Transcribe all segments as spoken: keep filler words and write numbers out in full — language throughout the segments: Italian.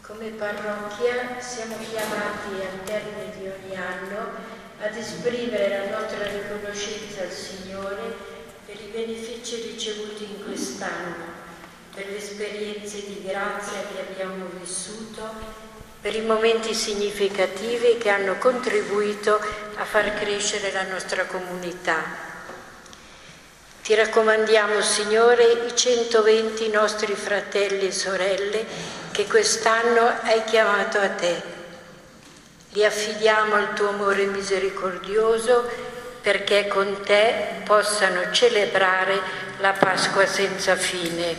Come parrocchia siamo chiamati al termine di ogni anno ad esprimere la nostra riconoscenza al Signore per i benefici ricevuti in quest'anno, per le esperienze di grazia che abbiamo vissuto, per i momenti significativi che hanno contribuito a far crescere la nostra comunità. Ti raccomandiamo, Signore, i centoventi nostri fratelli e sorelle che quest'anno hai chiamato a te. Li affidiamo al tuo amore misericordioso perché con te possano celebrare la Pasqua senza fine.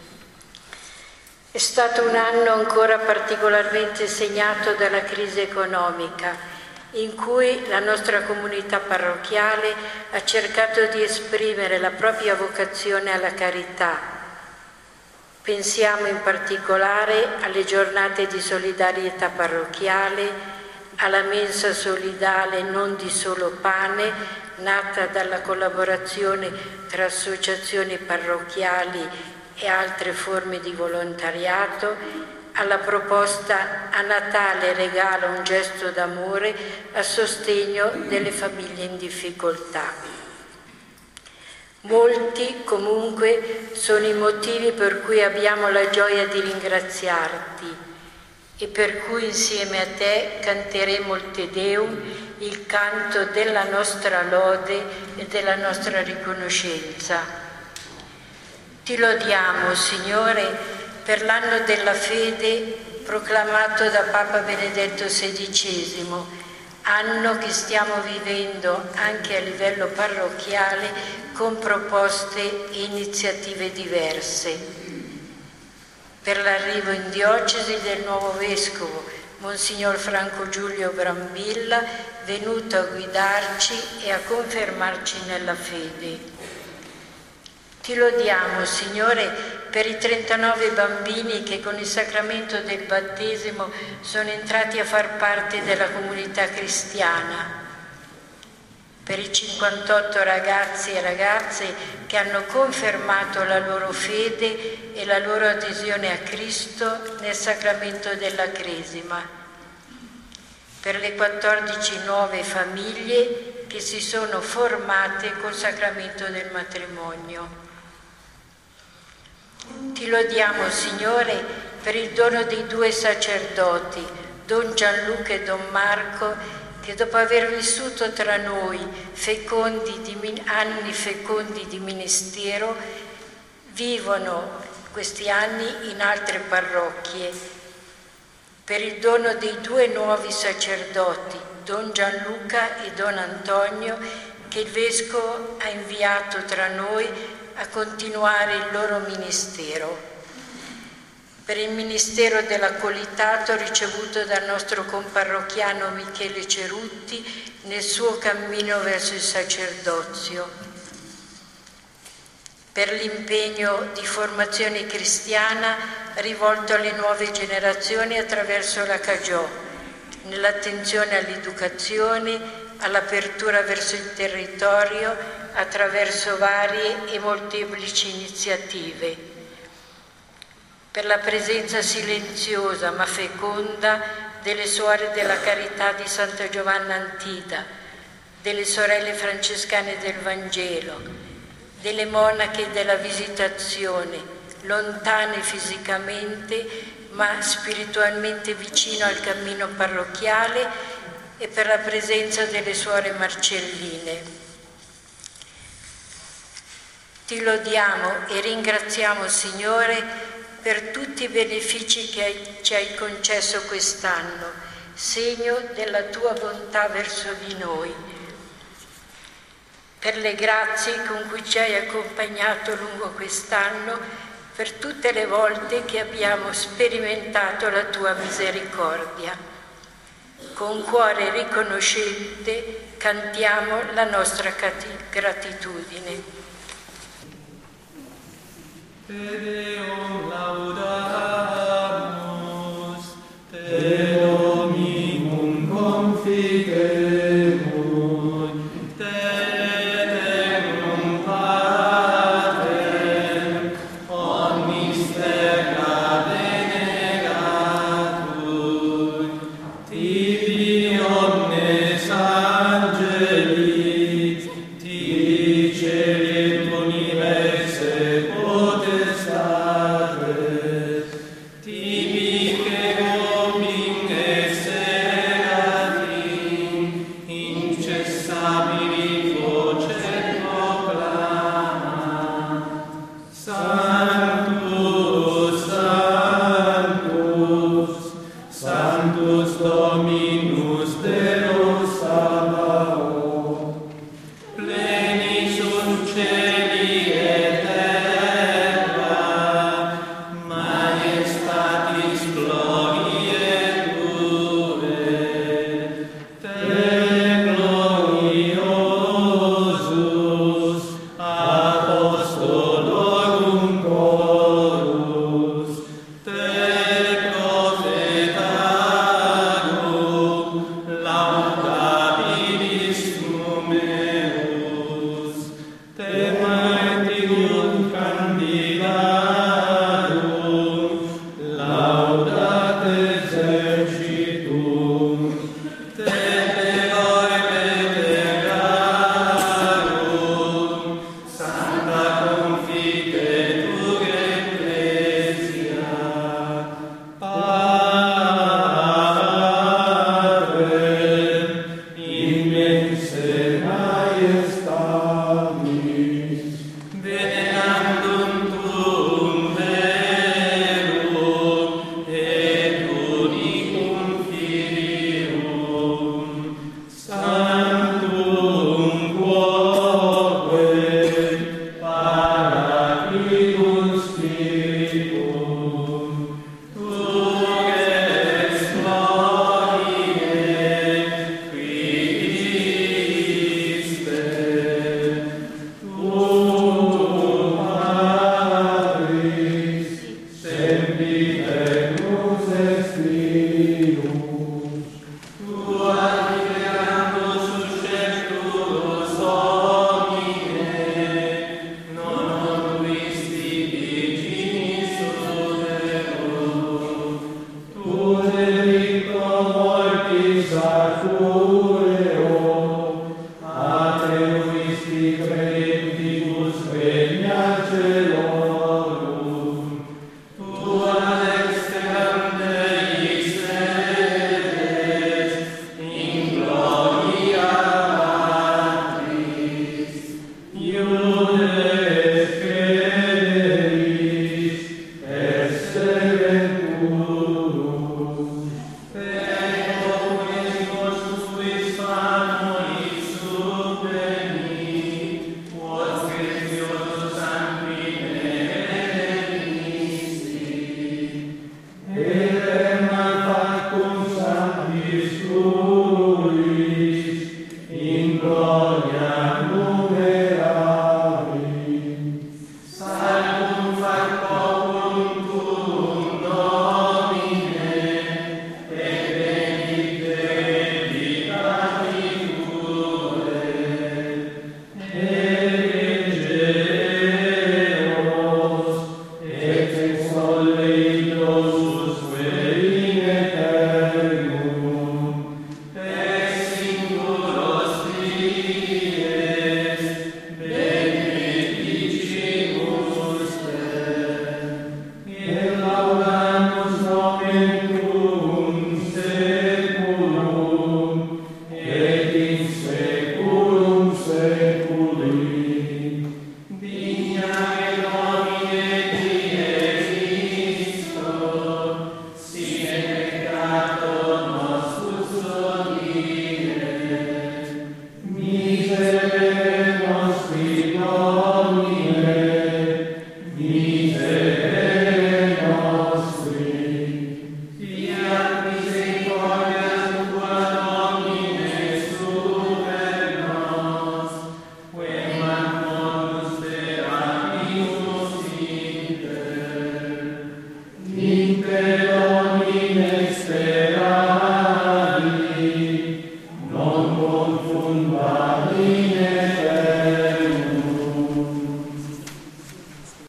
È stato un anno ancora particolarmente segnato dalla crisi economica, in cui la nostra comunità parrocchiale ha cercato di esprimere la propria vocazione alla carità. Pensiamo in particolare alle giornate di solidarietà parrocchiale, alla mensa solidale non di solo pane, nata dalla collaborazione tra associazioni parrocchiali e altre forme di volontariato, alla proposta a Natale regala un gesto d'amore a sostegno delle famiglie in difficoltà. Molti comunque sono i motivi per cui abbiamo la gioia di ringraziarti e per cui insieme a te canteremo il Te Deum, il canto della nostra lode e della nostra riconoscenza. Ti lodiamo, Signore, per l'anno della fede proclamato da Papa Benedetto sedicesimo, anno che stiamo vivendo anche a livello parrocchiale con proposte e iniziative diverse. Per l'arrivo in diocesi del nuovo vescovo, Monsignor Franco Giulio Brambilla, venuto a guidarci e a confermarci nella fede. Ti lodiamo, Signore, per i trentanove bambini che con il sacramento del battesimo sono entrati a far parte della comunità cristiana, per i cinquantotto ragazzi e ragazze che hanno confermato la loro fede e la loro adesione a Cristo nel sacramento della Cresima, per le quattordici nuove famiglie che si sono formate col sacramento del matrimonio. Ti lodiamo, Signore, per il dono dei due sacerdoti, Don Gianluca e Don Marco, che dopo aver vissuto tra noi fecondi di, anni fecondi di ministero, vivono questi anni in altre parrocchie. Per il dono dei due nuovi sacerdoti, Don Gianluca e Don Antonio, che il Vescovo ha inviato tra noi a continuare il loro ministero. Per il ministero dell'accolitato ricevuto dal nostro comparrocchiano Michele Cerutti nel suo cammino verso il sacerdozio. Per l'impegno di formazione cristiana rivolto alle nuove generazioni attraverso la Cagiò, nell'attenzione all'educazione, all'apertura verso il territorio, attraverso varie e molteplici iniziative, per la presenza silenziosa ma feconda delle suore della Carità di Santa Giovanna Antida, delle sorelle francescane del Vangelo, delle monache della Visitazione, lontane fisicamente ma spiritualmente vicino al cammino parrocchiale, e per la presenza delle suore Marcelline. Ti lodiamo e ringraziamo, Signore, per tutti i benefici che hai, ci hai concesso quest'anno, segno della tua bontà verso di noi, per le grazie con cui ci hai accompagnato lungo quest'anno, per tutte le volte che abbiamo sperimentato la tua misericordia. Con cuore riconoscente cantiamo la nostra gratitudine. Te Deum laudamus, Te